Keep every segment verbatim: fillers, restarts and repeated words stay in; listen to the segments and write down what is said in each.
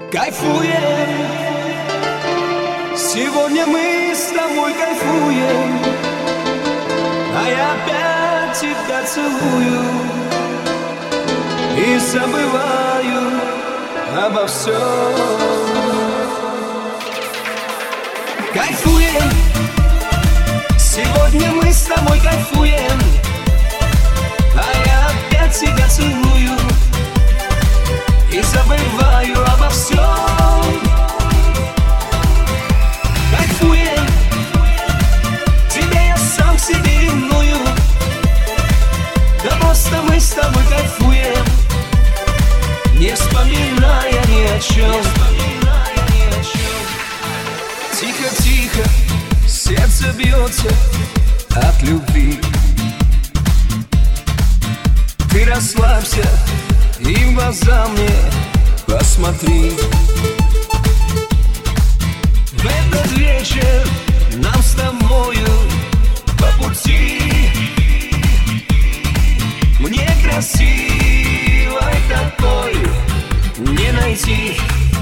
Кайфуем, сегодня мы с тобой кайфуем, а я опять тебя целую и забываю обо всем. Кайфуем, сегодня мы с тобой кайфуем, а я опять тебя целую и забываю обо всем. Кайфуем, тебе я сам себе ревную, да просто мы с тобой кайфуем, не вспоминая ни о чем. Тихо-тихо сердце бьется от любви. Ты расслабься и в глаза мне посмотри. В этот вечер нам с тобою по пути. Мне красивой такой не найти.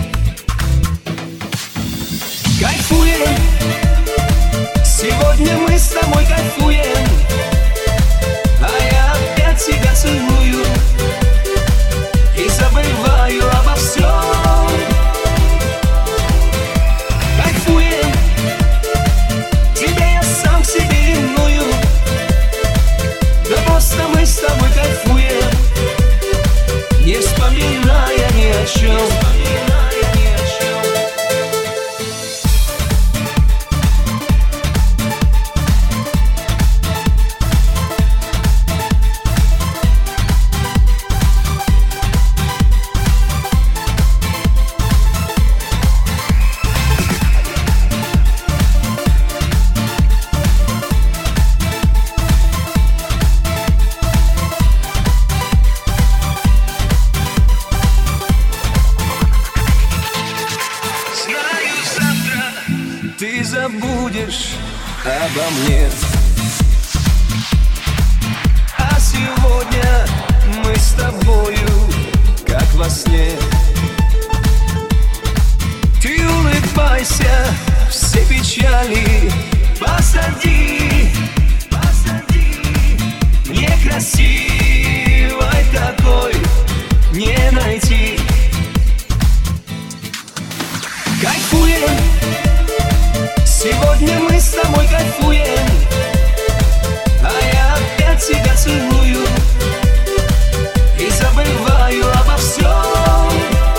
Кайфуем, сегодня мы с тобой кайфуем, а я опять тебя целую и забываю обо всем. Кайфуем, тебе я сам себе ревную, да просто мы с тобой кайфуем, не вспоминая ни о чем. Ты забудешь обо мне, а сегодня мы с тобою, как во сне. Ты улыбайся, все печали посади, посади. Мне красивой такой не найти. Кайфуем, сегодня мы с тобой кайфуем, а я опять тебя целую и забываю обо всем.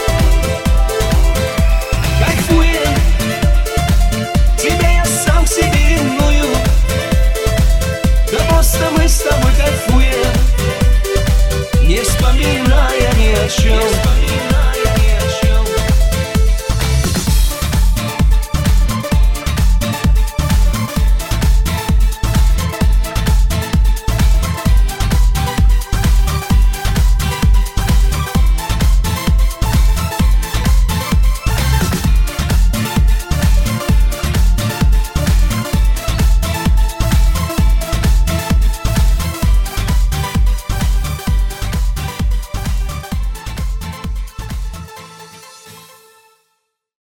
Кайфуем, тебе я сам себе ревную, да просто мы с тобой кайфуем, не вспоминая ни о чем.